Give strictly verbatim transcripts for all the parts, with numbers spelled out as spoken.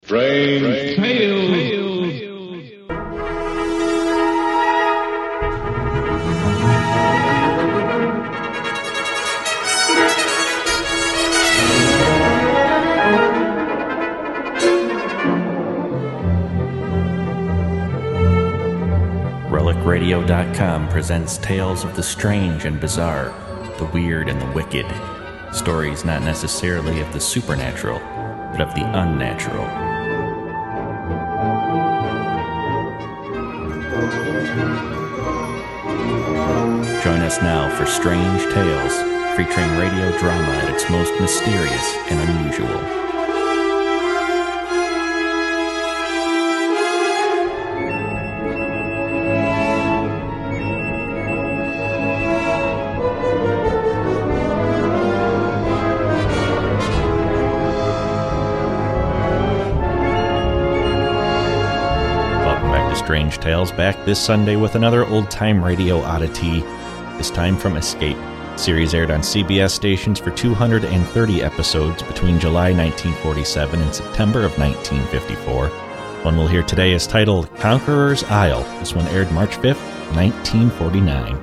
Strange Tales. Relic Radio dot com presents tales of the strange and bizarre, the weird and the wicked. Stories not necessarily of the supernatural, but of the unnatural. Join us now for Strange Tales, featuring radio drama at its most mysterious and unusual. Strange Tales, back this Sunday with another old-time radio oddity, this time from Escape. The series aired on C B S stations for two hundred thirty episodes between July nineteen forty-seven and September of nineteen fifty-four. One we'll hear today is titled Conqueror's Isle. This one aired March fifth, nineteen forty-nine.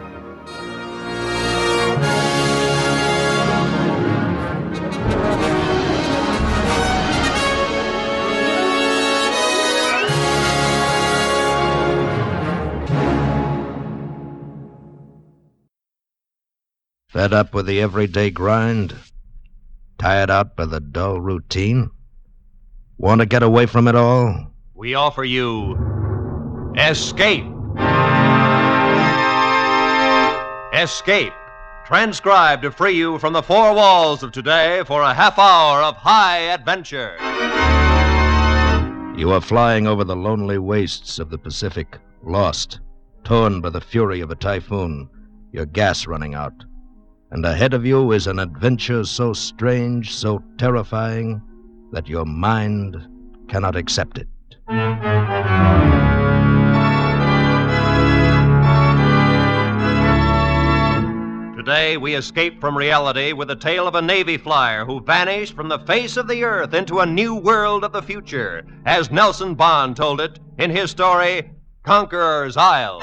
Fed up with the everyday grind? Tired out by the dull routine? Want to get away from it all? We offer you Escape. Escape, transcribed to free you from the four walls of today for a half hour of high adventure. You are flying over the lonely wastes of the Pacific, lost, torn by the fury of a typhoon, your gas running out. And ahead of you is an adventure so strange, so terrifying, that your mind cannot accept it. Today we escape from reality with the tale of a Navy flyer who vanished from the face of the earth into a new world of the future, as Nelson Bond told it in his story, Conqueror's Isle.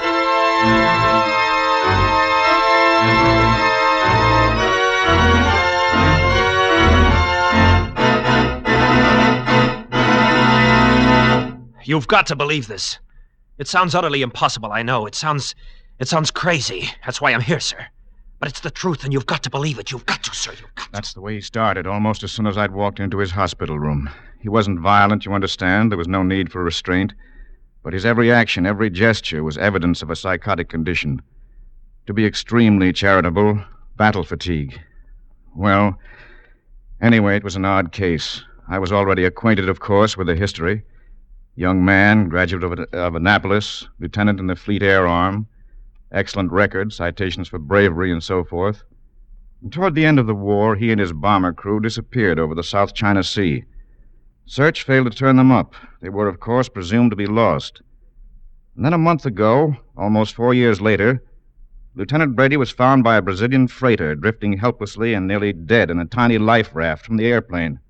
You've got to believe this. It sounds utterly impossible, I know. It sounds... it sounds crazy. That's why I'm here, sir. But it's the truth, and you've got to believe it. You've got to, sir. You've got to. That's the way he started, almost as soon as I'd walked into his hospital room. He wasn't violent, you understand. There was no need for restraint. But his every action, every gesture was evidence of a psychotic condition. To be extremely charitable, battle fatigue. Well, anyway, it was an odd case. I was already acquainted, of course, with the history. Young man, graduate of, of Annapolis, lieutenant in the Fleet Air Arm, excellent record, citations for bravery and so forth. And toward the end of the war, he and his bomber crew disappeared over the South China Sea. Search failed to turn them up. They were, of course, presumed to be lost. And then a month ago, almost four years later, Lieutenant Brady was found by a Brazilian freighter drifting helplessly and nearly dead in a tiny life raft from the airplane.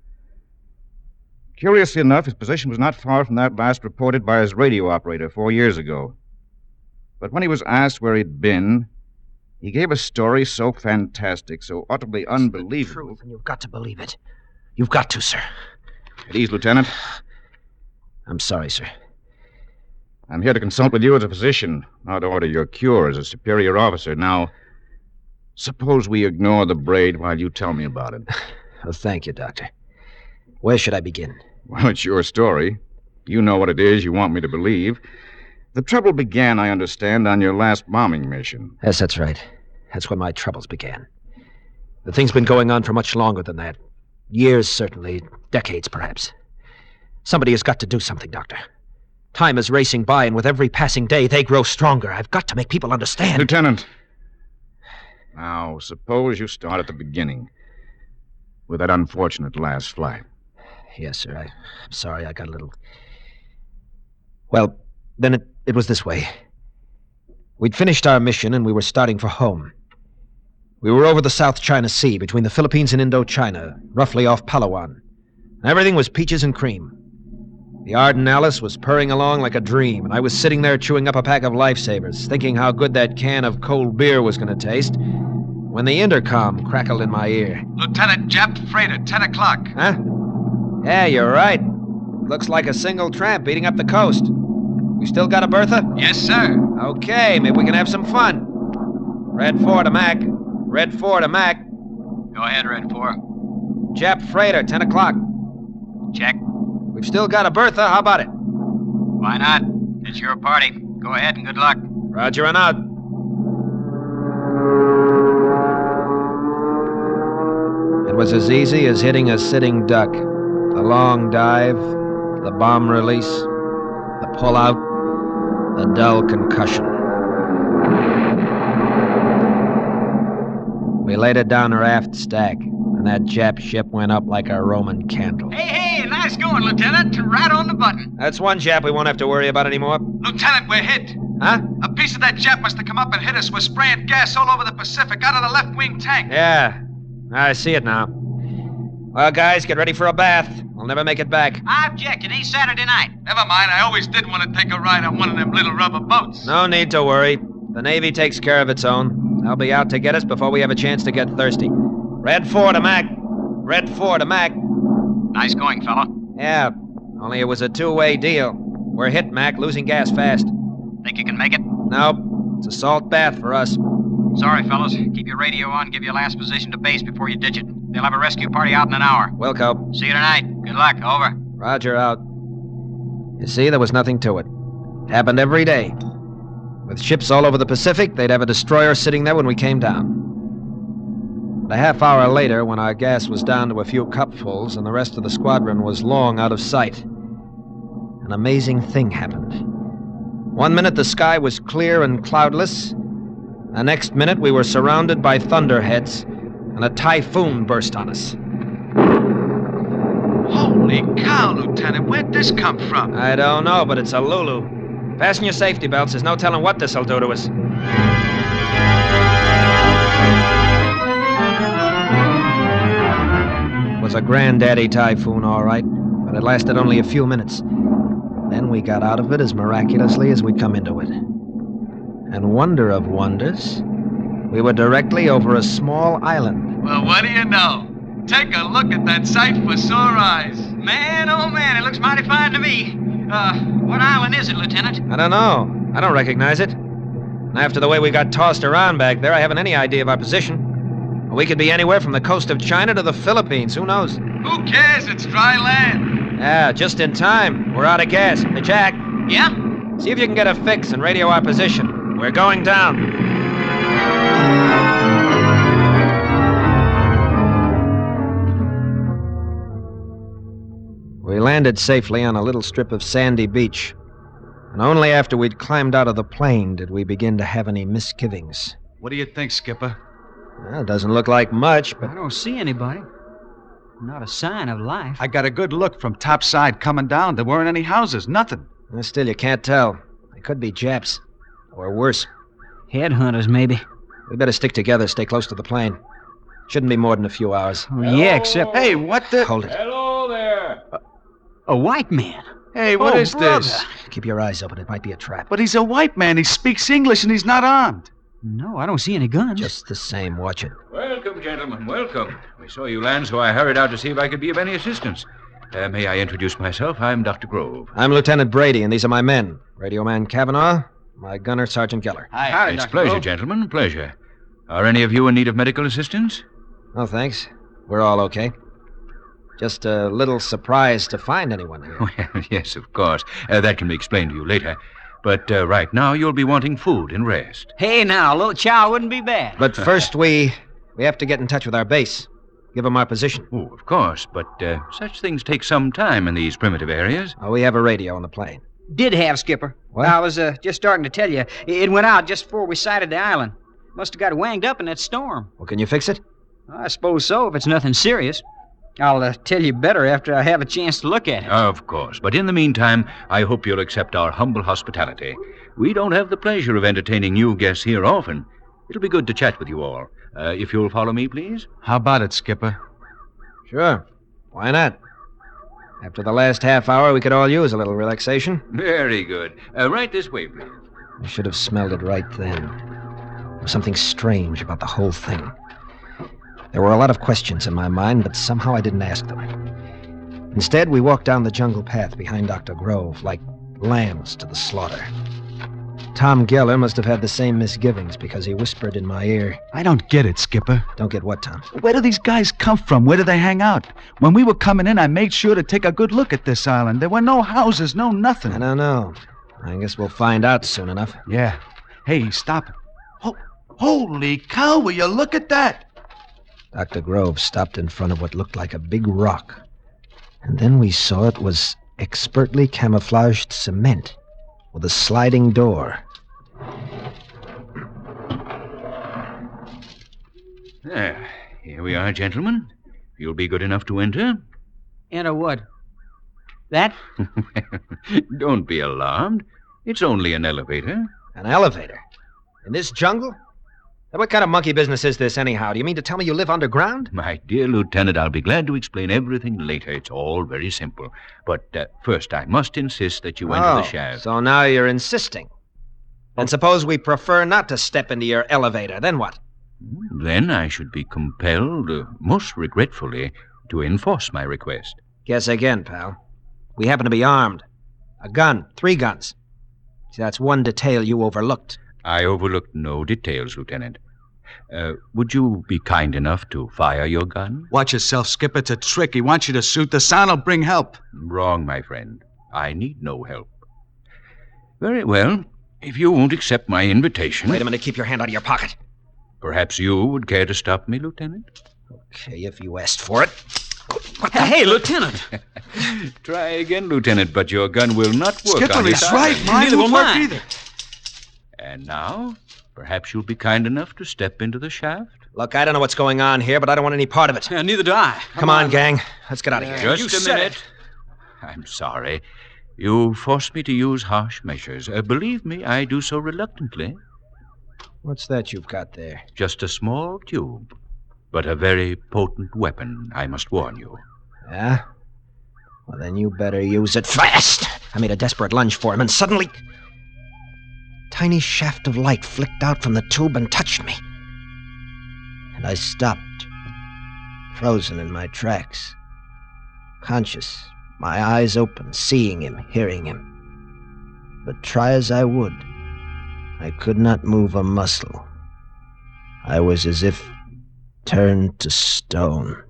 Curiously enough, his position was not far from that last reported by his radio operator four years ago. But when he was asked where he'd been, he gave a story so fantastic, so utterly unbelievable. It's the truth, and you've got to believe it. You've got to, sir. At ease, Lieutenant. I'm sorry, sir. I'm here to consult with you as a physician, not order your cure as a superior officer. Now, suppose we ignore the braid while you tell me about it. Oh, thank you, Doctor. Where should I begin? Well, it's your story. You know what it is you want me to believe. The trouble began, I understand, on your last bombing mission. Yes, that's right. That's when my troubles began. The thing's been going on for much longer than that. Years, certainly. Decades, perhaps. Somebody has got to do something, Doctor. Time is racing by, and with every passing day, they grow stronger. I've got to make people understand. Lieutenant. Now, suppose you start at the beginning. With that unfortunate last flight. Yes, sir. I, I'm sorry I got a little... Well, then it, it was this way. We'd finished our mission, and we were starting for home. We were over the South China Sea, between the Philippines and Indochina, roughly off Palawan. Everything was peaches and cream. The Arden Alice was purring along like a dream, and I was sitting there chewing up a pack of Lifesavers, thinking how good that can of cold beer was going to taste, when the intercom crackled in my ear. Lieutenant, Jap freighter, ten o'clock. Huh? Yeah, you're right. Looks like a single tramp beating up the coast. We still got a Bertha? Yes, sir. Okay, maybe we can have some fun. Red four to Mac. Red four to Mac. Go ahead, Red four. Jap freighter, ten o'clock. Check. We've still got a Bertha. How about it? Why not? It's your party. Go ahead and good luck. Roger and out. It was as easy as hitting a sitting duck. The long dive, the bomb release, the pull-out, the dull concussion. We laid it down her aft stack, and that Jap ship went up like a Roman candle. Hey, hey, nice going, Lieutenant. Right on the button. That's one Jap we won't have to worry about anymore. Lieutenant, we're hit. Huh? A piece of that Jap must have come up and hit us. We're spraying gas all over the Pacific out of the left wing tank. Yeah, I see it now. Well, guys, get ready for a bath. We'll never make it back. I object. It ain't Saturday night. Never mind. I always did want to take a ride on one of them little rubber boats. No need to worry. The Navy takes care of its own. They'll be out to get us before we have a chance to get thirsty. Red four to Mac. Red four to Mac. Nice going, fella. Yeah, only it was a two-way deal. We're hit, Mac, losing gas fast. Think you can make it? Nope. It's a salt bath for us. Sorry, fellas. Keep your radio on. Give your last position to base before you ditch it. They'll have a rescue party out in an hour. Wilco. See you tonight. Good luck. Over. Roger out. You see, there was nothing to it. It happened every day. With ships all over the Pacific, they'd have a destroyer sitting there when we came down. But a half hour later, when our gas was down to a few cupfuls and the rest of the squadron was long out of sight, an amazing thing happened. One minute the sky was clear and cloudless. The next minute we were surrounded by thunderheads, and a typhoon burst on us. Holy cow, Lieutenant. Where'd this come from? I don't know, but it's a Lulu. Fasten your safety belts. There's no telling what this'll do to us. It was a granddaddy typhoon, all right, but it lasted only a few minutes. Then we got out of it as miraculously as we'd come into it. And wonder of wonders, we were directly over a small island. Well, what do you know? Take a look at that sight for sore eyes. Man, oh man, it looks mighty fine to me. Uh, what island is it, Lieutenant? I don't know. I don't recognize it. And after the way we got tossed around back there, I haven't any idea of our position. We could be anywhere from the coast of China to the Philippines. Who knows? Who cares? It's dry land. Yeah, just in time. We're out of gas. Hey, Jack. Yeah? See if you can get a fix and radio our position. We're going down. We landed safely on a little strip of sandy beach. And only after we'd climbed out of the plane did we begin to have any misgivings. What do you think, Skipper? Well, it doesn't look like much, but... I don't see anybody. Not a sign of life. I got a good look from topside coming down. There weren't any houses, nothing. Well, still, you can't tell. They could be Japs. Or worse. Headhunters, maybe. We better stick together, stay close to the plane. Shouldn't be more than a few hours. Oh, yeah, except... Hey, what the... Hold it. Hello there. A white man. Hey, what Oh, is brother. this? Keep your eyes open. It might be a trap. But he's a white man. He speaks English and he's not armed. No, I don't see any guns. Just the same, watch it. Welcome, gentlemen, welcome. We saw you land, so I hurried out to see if I could be of any assistance. Uh, may I introduce myself? I'm Doctor Grove. I'm Lieutenant Brady, and these are my men. Radio man Kavanaugh, my gunner, Sergeant Geller. Hi. It's pleasure, gentlemen, pleasure. Are any of you in need of medical assistance? Oh, thanks. We're all okay. Just a little surprised to find anyone here. Well, yes, of course. Uh, that can be explained to you later. But uh, right now, you'll be wanting food and rest. Hey, now, a little chow wouldn't be bad. But first, we we have to get in touch with our base. Give them our position. Oh, of course, but uh, such things take some time in these primitive areas. Oh, we have a radio on the plane. Did have, Skipper. What? I was uh, just starting to tell you. It went out just before we sighted the island. Must have got wanged up in that storm. Well, can you fix it? I suppose so, if it's nothing serious. I'll uh, tell you better after I have a chance to look at it. Of course, but in the meantime, I hope you'll accept our humble hospitality. We don't have the pleasure of entertaining new guests here often. It'll be good to chat with you all. Uh, if you'll follow me, please. How about it, Skipper? Sure. Why not? After the last half hour, we could all use a little relaxation. Very good. Uh, right this way, please. I should have smelled it right then. There was something strange about the whole thing. There were a lot of questions in my mind, but somehow I didn't ask them. Instead, we walked down the jungle path behind Doctor Grove, like lambs to the slaughter. Tom Geller must have had the same misgivings because he whispered in my ear. I don't get it, Skipper. Don't get what, Tom? Where do these guys come from? Where do they hang out? When we were coming in, I made sure to take a good look at this island. There were no houses, no nothing. I don't know. I guess we'll find out soon enough. Yeah. Hey, stop. Oh, holy cow, will you look at that? Doctor Grove stopped in front of what looked like a big rock. And then we saw it was expertly camouflaged cement with a sliding door. There. Here we are, gentlemen. You'll be good enough to enter? Enter what? That? Don't be alarmed. It's only an elevator. An elevator? In this jungle? What kind of monkey business is this, anyhow? Do you mean to tell me you live underground? My dear Lieutenant, I'll be glad to explain everything later. It's all very simple. But uh, first, I must insist that you enter oh, the shaft. So now you're insisting. And suppose we prefer not to step into your elevator. Then what? Then I should be compelled, uh, most regretfully, to enforce my request. Guess again, pal. We happen to be armed. A gun. Three guns. See, that's one detail you overlooked. I overlooked no details, Lieutenant. Uh, would you be kind enough to fire your gun? Watch yourself, Skipper. It's a trick. He wants you to shoot. The sound will bring help. Wrong, my friend. I need no help. Very well. If you won't accept my invitation... Wait a minute. Keep your hand out of your pocket. Perhaps you would care to stop me, Lieutenant? Okay, if you asked for it. What the Hey, Lieutenant! Try again, Lieutenant, but your gun will not work Skipper, on he's this right. island. Mine Neither won't will work mine. either. And now, perhaps you'll be kind enough to step into the shaft? Look, I don't know what's going on here, but I don't want any part of it. Yeah, neither do I. Come, Come on, on, gang. Let's get out of here. Just you a said minute. it. I'm sorry. You forced me to use harsh measures. Uh, believe me, I do so reluctantly. What's that you've got there? Just a small tube, but a very potent weapon, I must warn you. Yeah? Well, then you better use it fast. I made a desperate lunge for him, and suddenly... tiny shaft of light flicked out from the tube and touched me. And I stopped, frozen in my tracks. Conscious, my eyes open, seeing him, hearing him. But try as I would, I could not move a muscle. I was as if turned to stone.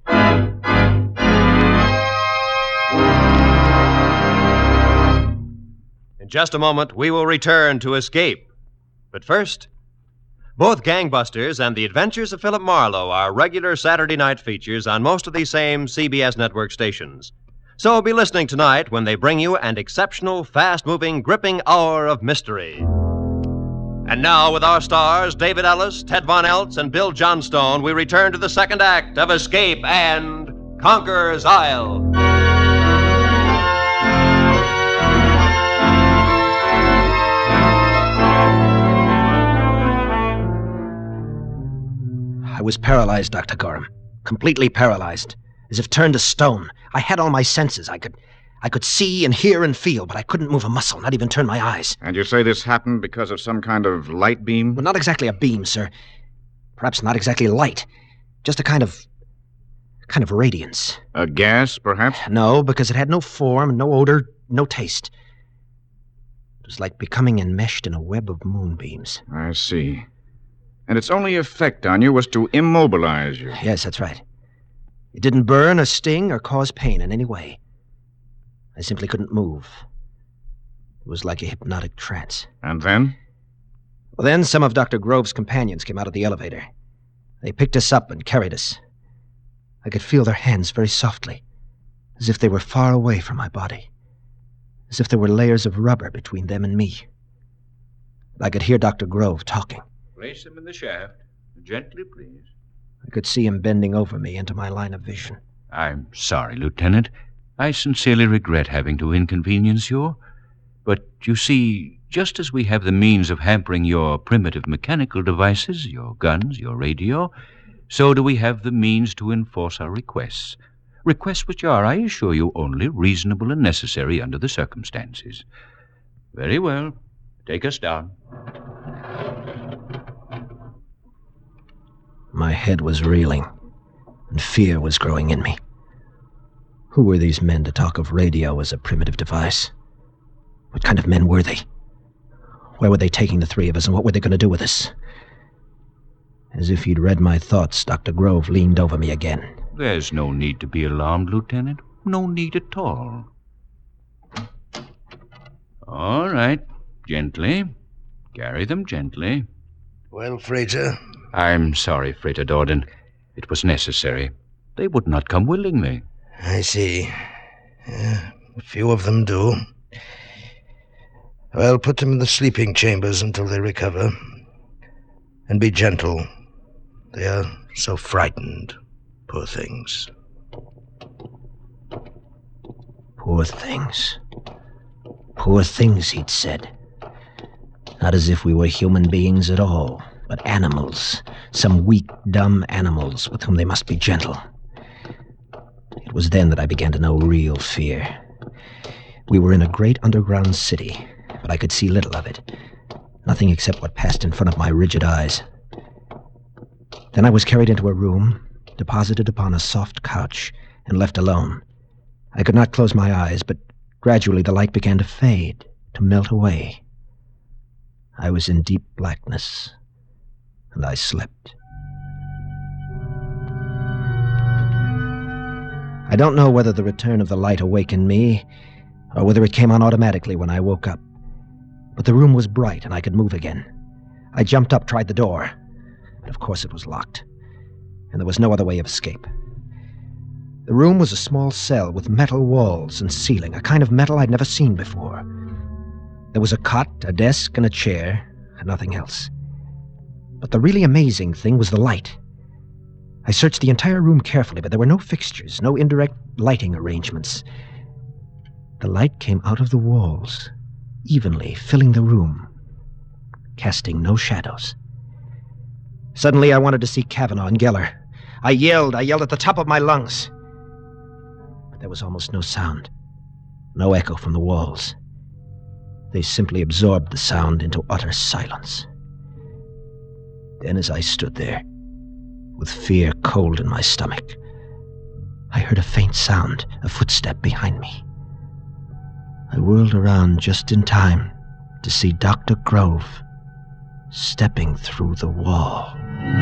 In just a moment, we will return to Escape. But first, both Gangbusters and The Adventures of Philip Marlowe are regular Saturday night features on most of these same C B S network stations. So be listening tonight when they bring you an exceptional, fast-moving, gripping hour of mystery. And now, with our stars, David Ellis, Ted Von Eltz, and Bill Johnstone, we return to the second act of Escape and Conqueror's Isle. I was paralyzed, Doctor Gorham. Completely paralyzed. As if turned to stone. I had all my senses. I could I could see and hear and feel, but I couldn't move a muscle, not even turn my eyes. And you say this happened because of some kind of light beam? Well, not exactly a beam, sir. Perhaps not exactly light. Just a kind of... kind of radiance. A gas, perhaps? No, because it had no form, no odor, no taste. It was like becoming enmeshed in a web of moonbeams. I see. And its only effect on you was to immobilize you. Yes, that's right. It didn't burn or sting or cause pain in any way. I simply couldn't move. It was like a hypnotic trance. And then? Well, then some of Doctor Grove's companions came out of the elevator. They picked us up and carried us. I could feel their hands very softly, as if they were far away from my body, as if there were layers of rubber between them and me. I could hear Doctor Grove talking. Place him in the shaft. Gently, please. I could see him bending over me into my line of vision. I'm sorry, Lieutenant. I sincerely regret having to inconvenience you. But you see, just as we have the means of hampering your primitive mechanical devices, your guns, your radio, so do we have the means to enforce our requests. Requests which are, I assure you, only reasonable and necessary under the circumstances. Very well. Take us down. My head was reeling, and fear was growing in me. Who were these men to talk of radio as a primitive device? What kind of men were they? Where were they taking the three of us, and what were they going to do with us? As if he'd read my thoughts, Doctor Grove leaned over me again. There's no need to be alarmed, Lieutenant. No need at all. All right. Gently. Carry them gently. Well, Frater? I'm sorry, Frater Dorden. It was necessary. They would not come willingly. I see. Yeah, a few of them do. Well, put them in the sleeping chambers until they recover. And be gentle. They are so frightened. Poor things. Poor things. Poor things, he'd said. Not as if we were human beings at all, but animals. Some weak, dumb animals with whom they must be gentle. It was then that I began to know real fear. We were in a great underground city, but I could see little of it. Nothing except what passed in front of my rigid eyes. Then I was carried into a room, deposited upon a soft couch, and left alone. I could not close my eyes, but gradually the light began to fade, to melt away. I was in deep blackness, and I slept. I don't know whether the return of the light awakened me, or whether it came on automatically when I woke up. But the room was bright, and I could move again. I jumped up, tried the door, but of course it was locked, and there was no other way of escape. The room was a small cell with metal walls and ceiling, a kind of metal I'd never seen before. There was a cot, a desk, and a chair, and nothing else. But the really amazing thing was the light. I searched the entire room carefully, but there were no fixtures, no indirect lighting arrangements. The light came out of the walls, evenly filling the room, casting no shadows. Suddenly I wanted to see Kavanaugh and Geller. I yelled, I yelled at the top of my lungs. But there was almost no sound, no echo from the walls. They simply absorbed the sound into utter silence. Then as I stood there, with fear cold in my stomach, I heard a faint sound, a footstep behind me. I whirled around just in time to see Doctor Grove stepping through the wall.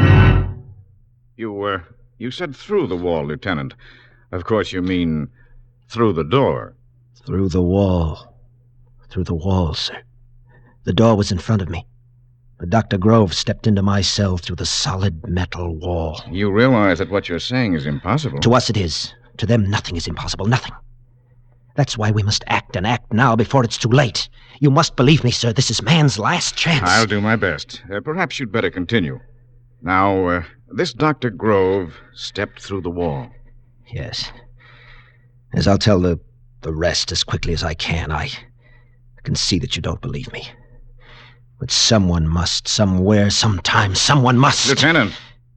You, uh, you said through the wall, Lieutenant. Of course you mean through the door. Through the wall. Through the wall, sir. The door was in front of me. But Doctor Grove stepped into my cell through the solid metal wall. You realize that what you're saying is impossible. To us it is. To them, nothing is impossible. Nothing. That's why we must act, and act now before it's too late. You must believe me, sir. This is man's last chance. I'll do my best. Uh, perhaps you'd better continue. Now, uh, this Doctor Grove stepped through the wall. Yes. As I'll tell the, the rest as quickly as I can, I can see that you don't believe me. But someone must, somewhere, sometime, someone must. Lieutenant!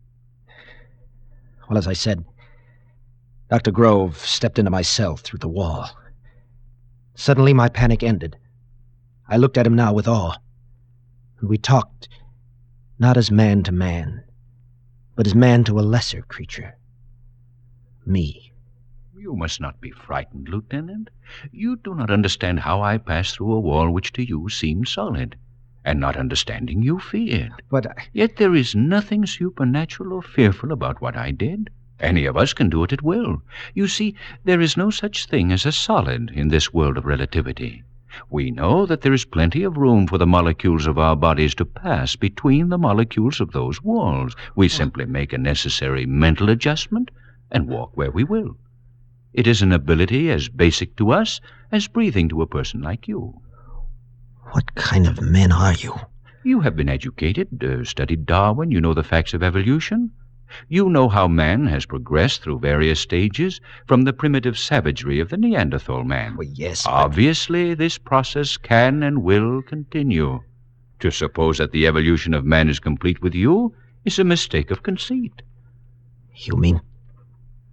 Well, as I said, Doctor Grove stepped into my cell through the wall. Suddenly, my panic ended. I looked at him now with awe. And we talked, not as man to man, but as man to a lesser creature. Me. You must not be frightened, Lieutenant. You do not understand how I passed through a wall which to you seemed solid. And not understanding, you feared. But I... Yet there is nothing supernatural or fearful about what I did. Any of us can do it at will. You see, there is no such thing as a solid in this world of relativity. We know that there is plenty of room for the molecules of our bodies to pass between the molecules of those walls. We simply make a necessary mental adjustment and walk where we will. It is an ability as basic to us as breathing to a person like you. What kind of men are you? You have been educated, uh, studied Darwin. You know the facts of evolution. You know how man has progressed through various stages from the primitive savagery of the Neanderthal man. Well, yes, but... Obviously, this process can and will continue. To suppose that the evolution of man is complete with you is a mistake of conceit. You mean...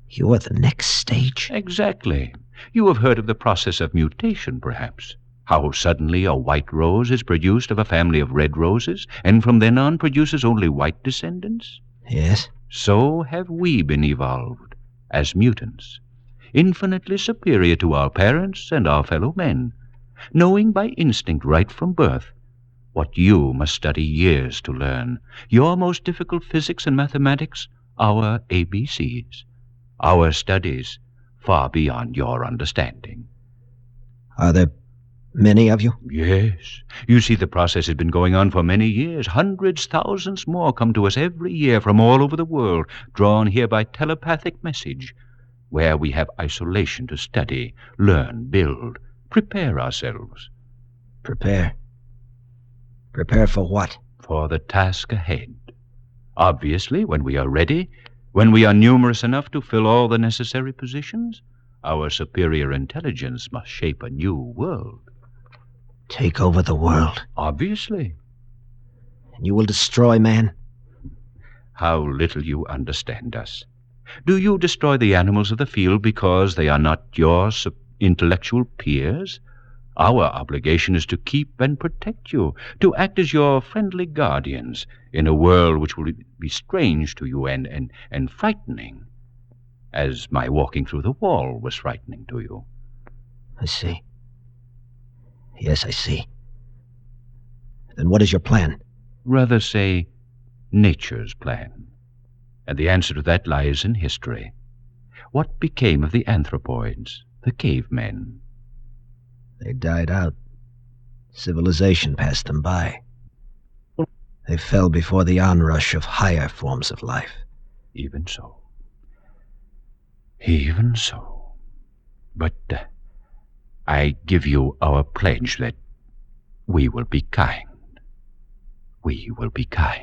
You are the next stage? Exactly. You have heard of the process of mutation, perhaps. How suddenly a white rose is produced of a family of red roses, and from then on produces only white descendants? Yes. So have we been evolved, as mutants, infinitely superior to our parents and our fellow men, knowing by instinct right from birth what you must study years to learn, your most difficult physics and mathematics, our A B Cs, our studies far beyond your understanding. Are there many of you? Yes. You see, the process has been going on for many years. Hundreds, thousands more come to us every year from all over the world, drawn here by telepathic message, where we have isolation to study, learn, build, prepare ourselves. Prepare? Prepare for what? For the task ahead. Obviously, when we are ready, when we are numerous enough to fill all the necessary positions, our superior intelligence must shape a new world. Take over the world? Obviously. And you will destroy man? How little you understand us. Do you destroy the animals of the field because they are not your intellectual peers? Our obligation is to keep and protect you, to act as your friendly guardians in a world which will be strange to you and, and, and frightening, as my walking through the wall was frightening to you. I see. Yes, I see. Then what is your plan? Rather say, nature's plan. And the answer to that lies in history. What became of the anthropoids, the cavemen? They died out. Civilization passed them by. They fell before the onrush of higher forms of life. Even so. Even so. But uh, I give you our pledge that we will be kind. We will be kind.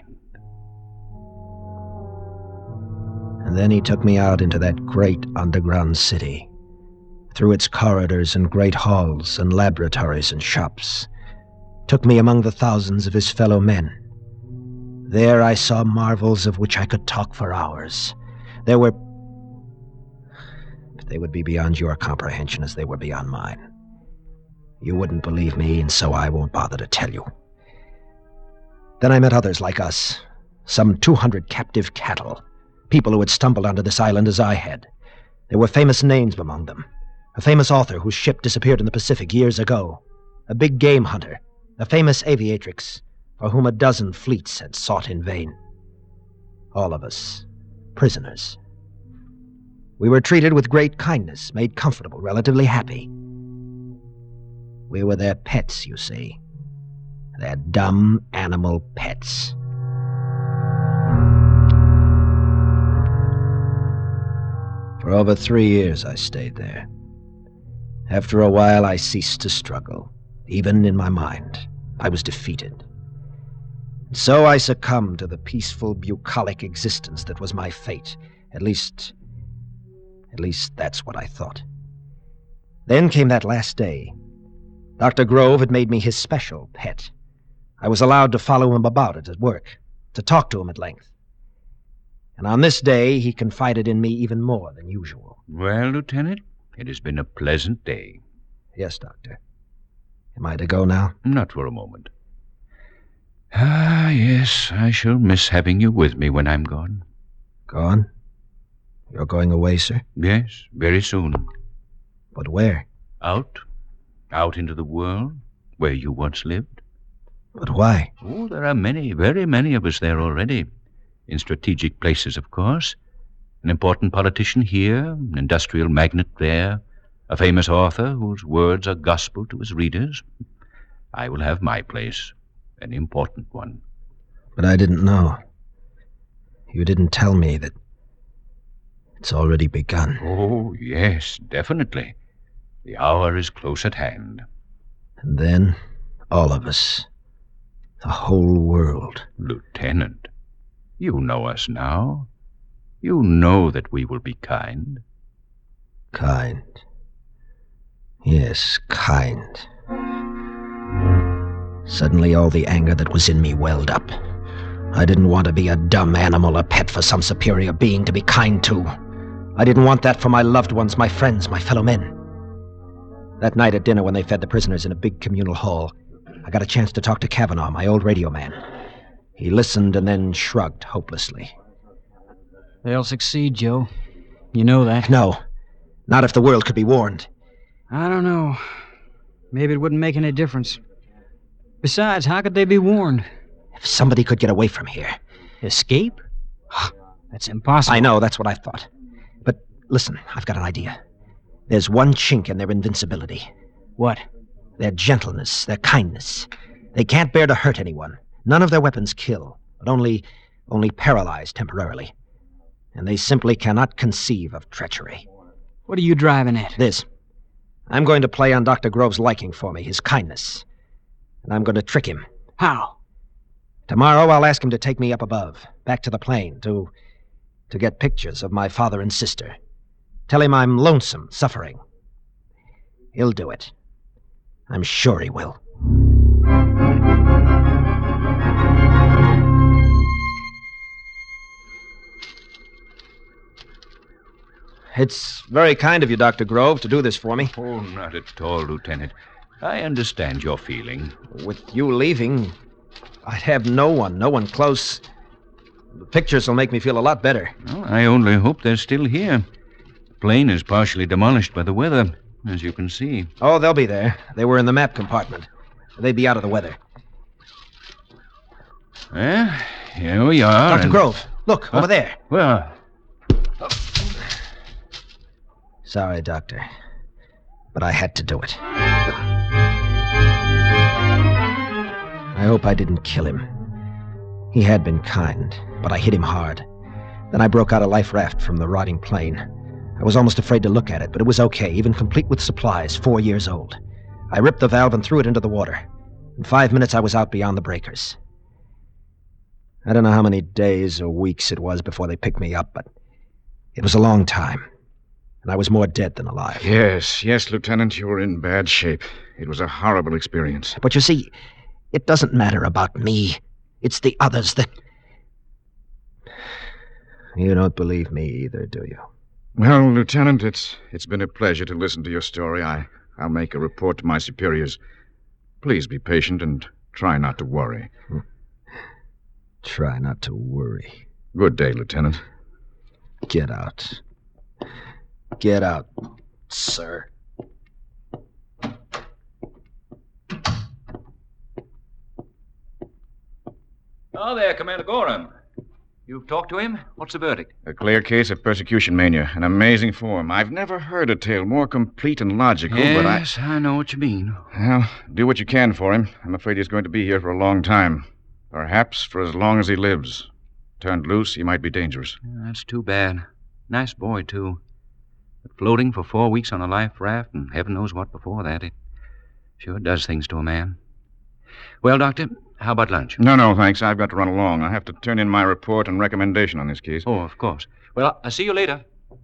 And then he took me out into that great underground city, through its corridors and great halls and laboratories and shops, took me among the thousands of his fellow men. There I saw marvels of which I could talk for hours. There were... But they would be beyond your comprehension as they were beyond mine. You wouldn't believe me, and so I won't bother to tell you. Then I met others like us, some two hundred captive cattle, people who had stumbled onto this island as I had. There were famous names among them. A famous author whose ship disappeared in the Pacific years ago. A big game hunter. A famous aviatrix for whom a dozen fleets had sought in vain. All of us, prisoners. We were treated with great kindness, made comfortable, relatively happy. We were their pets, you see. Their dumb animal pets. For over three years I stayed there. After a while, I ceased to struggle. Even in my mind, I was defeated. And so I succumbed to the peaceful, bucolic existence that was my fate. At least, at least that's what I thought. Then came that last day. Doctor Grove had made me his special pet. I was allowed to follow him about at his work, to talk to him at length. And on this day, he confided in me even more than usual. Well, Lieutenant, it has been a pleasant day. Yes, Doctor. Am I to go now? Not for a moment. Ah, yes, I shall miss having you with me when I'm gone. Gone? You're going away, sir? Yes, very soon. But where? Out. Out into the world, where you once lived. But why? Oh, there are many, very many of us there already. In strategic places, of course. An important politician here, an industrial magnate there, a famous author whose words are gospel to his readers. I will have my place, an important one. But I didn't know. You didn't tell me that it's already begun. Oh, yes, definitely. The hour is close at hand. And then, all of us, the whole world. Lieutenant, you know us now. You know that we will be kind. Kind. Yes, kind. Suddenly all the anger that was in me welled up. I didn't want to be a dumb animal, a pet for some superior being to be kind to. I didn't want that for my loved ones, my friends, my fellow men. That night at dinner when they fed the prisoners in a big communal hall, I got a chance to talk to Kavanaugh, my old radio man. He listened and then shrugged hopelessly. They'll succeed, Joe. You know that. No. Not if the world could be warned. I don't know. Maybe it wouldn't make any difference. Besides, how could they be warned? If somebody could get away from here. Escape? That's impossible. I know, that's what I thought. But listen, I've got an idea. There's one chink in their invincibility. What? Their gentleness, their kindness. They can't bear to hurt anyone. None of their weapons kill, but only, only paralyze temporarily. And they simply cannot conceive of treachery. What are you driving at? This. I'm going to play on Doctor Grove's liking for me, his kindness. And I'm going to trick him. How? Tomorrow I'll ask him to take me up above, back to the plane, to... to get pictures of my father and sister. Tell him I'm lonesome, suffering. He'll do it. I'm sure he will. It's very kind of you, Doctor Grove, to do this for me. Oh, not at all, Lieutenant. I understand your feeling. With you leaving, I'd have no one, no one close. The pictures will make me feel a lot better. Well, I only hope they're still here. The plane is partially demolished by the weather, as you can see. Oh, they'll be there. They were in the map compartment. They'd be out of the weather. Well, here we are. Doctor and... Grove, look, huh? over there. Well... Sorry, Doctor, but I had to do it. I hope I didn't kill him. He had been kind, but I hit him hard. Then I broke out a life raft from the rotting plane. I was almost afraid to look at it, but it was okay, even complete with supplies, four years old. I ripped the valve and threw it into the water. In five minutes, I was out beyond the breakers. I don't know how many days or weeks it was before they picked me up, but it was a long time. And I was more dead than alive. Yes, yes, Lieutenant, you were in bad shape. It was a horrible experience. But you see, it doesn't matter about me. It's the others that... You don't believe me either, do you? Well, Lieutenant, it's it's been a pleasure to listen to your story. I, I'll make a report to my superiors. Please be patient and try not to worry. Try not to worry. Good day, Lieutenant. Get out. Get out, sir. Oh, there, Commander Gorham. You've talked to him? What's the verdict? A clear case of persecution mania. An amazing form. I've never heard a tale more complete and logical, yes, but I... Yes, I know what you mean. Well, do what you can for him. I'm afraid he's going to be here for a long time. Perhaps for as long as he lives. Turned loose, he might be dangerous. That's too bad. Nice boy, too. But floating for four weeks on a life raft, and heaven knows what before that, it sure does things to a man. Well, Doctor, how about lunch? No, no, thanks. I've got to run along. I have to turn in my report and recommendation on this case. Oh, of course. Well, I'll see you later.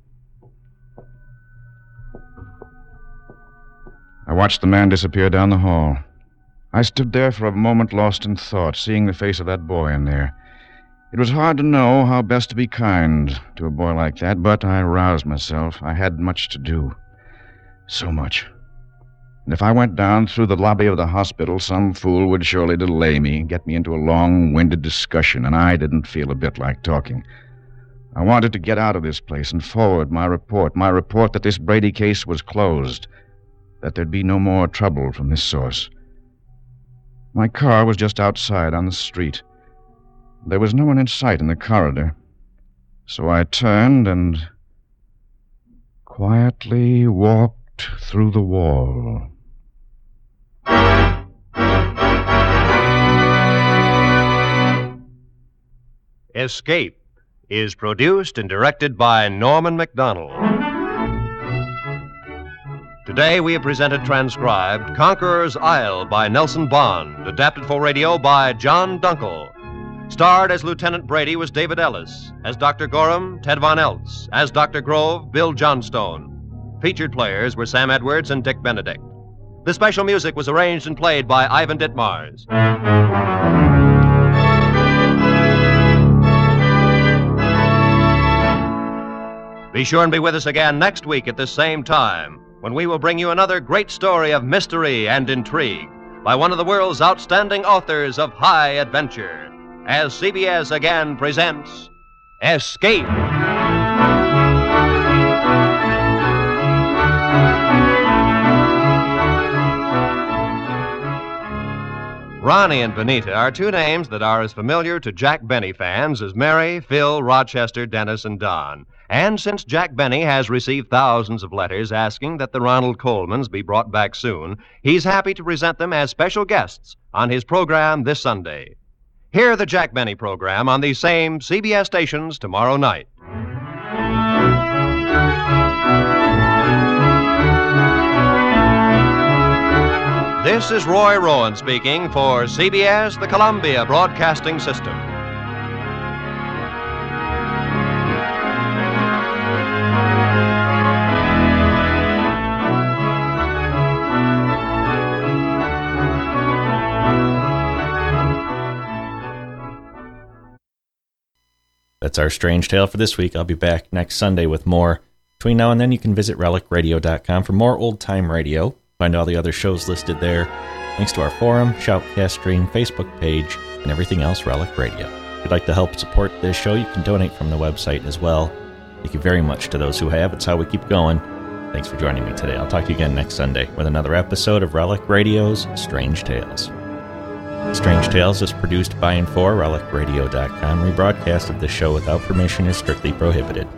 I watched the man disappear down the hall. I stood there for a moment lost in thought, seeing the face of that boy in there. It was hard to know how best to be kind to a boy like that, but I roused myself. I had much to do. So much. And if I went down through the lobby of the hospital, some fool would surely delay me and get me into a long-winded discussion, and I didn't feel a bit like talking. I wanted to get out of this place and forward my report, my report that this Brady case was closed, that there'd be no more trouble from this source. My car was just outside on the street. There was no one in sight in the corridor. So I turned and quietly walked through the wall. Escape is produced and directed by Norman MacDonald. Today we have presented transcribed Conqueror's Isle by Nelson Bond, adapted for radio by John Dunkel. Starred as Lieutenant Brady was David Ellis, as Doctor Gorham, Ted Von Eltz, as Doctor Grove, Bill Johnstone. Featured players were Sam Edwards and Dick Benedict. The special music was arranged and played by Ivan Ditmars. Be sure and be with us again next week at the same time, when we will bring you another great story of mystery and intrigue by one of the world's outstanding authors of high adventure, as C B S again presents Escape. Ronnie and Benita are two names that are as familiar to Jack Benny fans as Mary, Phil, Rochester, Dennis, and Don. And since Jack Benny has received thousands of letters asking that the Ronald Colemans be brought back soon, he's happy to present them as special guests on his program this Sunday. Hear the Jack Benny program on these same C B S stations tomorrow night. This is Roy Rowan speaking for C B S, the Columbia Broadcasting System. That's our strange tale for this week. I'll be back next Sunday with more. Between now and then, you can visit relic radio dot com for more old-time radio. Find all the other shows listed there. Links to our forum, Shoutcast stream, Facebook page, and everything else Relic Radio. If you'd like to help support this show, you can donate from the website as well. Thank you very much to those who have. It's how we keep going. Thanks for joining me today. I'll talk to you again next Sunday with another episode of Relic Radio's Strange Tales. Strange Tales is produced by and for relic radio dot com. Rebroadcast of this show without permission is strictly prohibited.